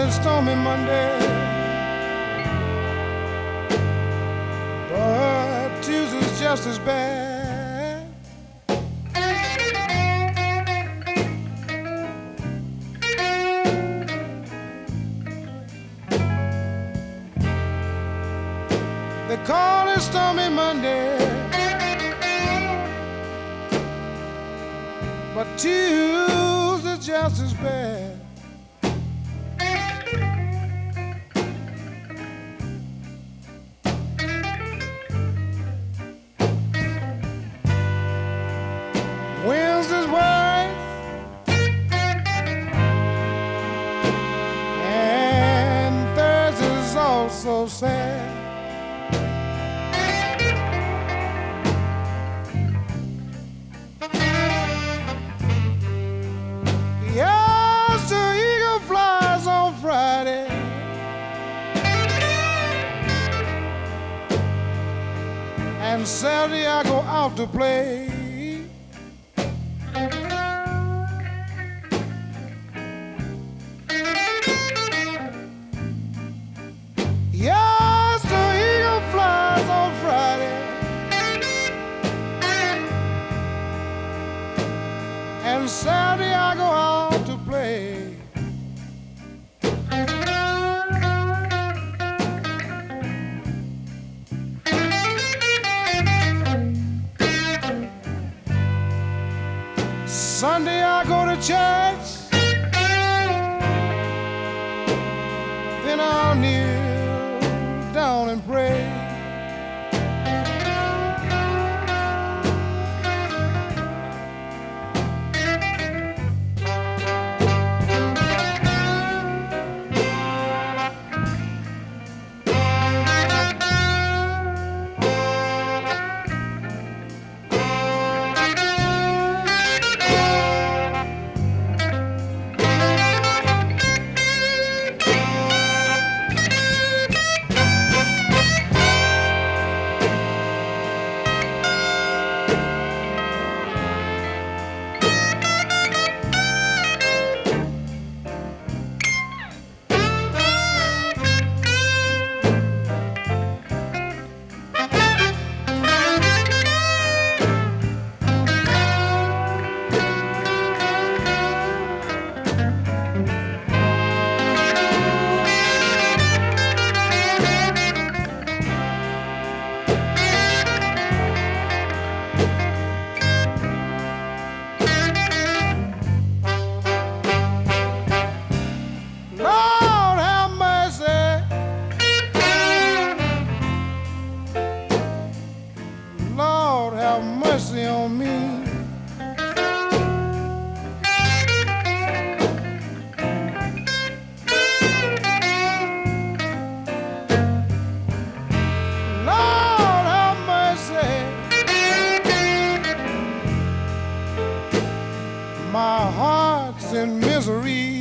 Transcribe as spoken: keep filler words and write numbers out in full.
a stormy Monday, but Tuesday's just as bad. They call it stormy Monday, but Tuesday's just as bad. Wednesday's worse, and Thursday's also sad. Yes, the eagle flies on Friday, and Saturday I go out to play. Yes, the eagle flies on Friday, and Saturday I go out to play. Sunday I go to church, then I'll kneel down and pray. Lord have mercy, Lord have mercy on me. Lord have mercy, my heart's in misery.